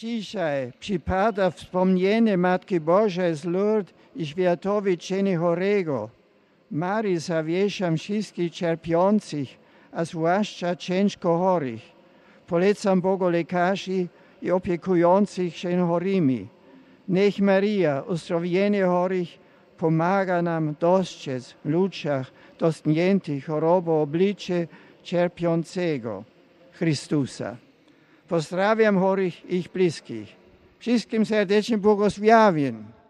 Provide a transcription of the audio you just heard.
Dzisiaj przypada wspomnienie Matki Bożej z Lourdes i Świętowiczenia chorego. Marii zawieszam wszystkich cierpiących, a zwłaszcza ciężko chorych. Polecam Bogu lekarzy i opiekujących się chorymi. Niech Maria, uzdrowienie chorych, pomaga nam dostrzec w ludziach dotkniętych chorobą oblicze cierpiącego Chrystusa. Pozdrawiam chorych i ich bliskich. Wszystkim serdecznie błogosławię.